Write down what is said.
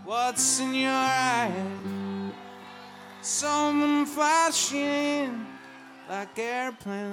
What's in your eye? Some flashing like airplanes.